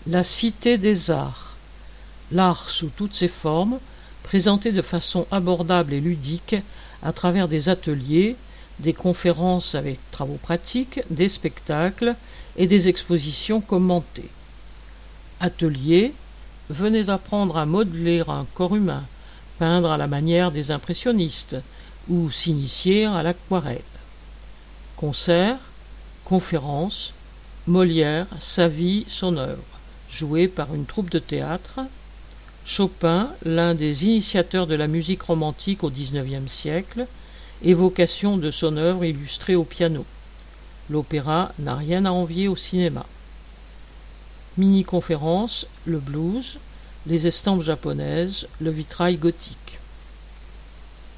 La Cité des Arts. L'art sous toutes ses formes, présenté de façon abordable et ludique à travers des ateliers, des conférences avec travaux pratiques, des spectacles et des expositions commentées. Atelier. Venez apprendre à modeler un corps humain, peindre à la manière des impressionnistes ou s'initier à l'aquarelle. Concert. Conférence. Molière, sa vie, son œuvre, joué par une troupe de théâtre. Chopin, l'un des initiateurs de la musique romantique au XIXe siècle, évocation de son œuvre illustrée au piano. L'opéra n'a rien à envier au cinéma. Mini-conférence, le blues, les estampes japonaises, le vitrail gothique.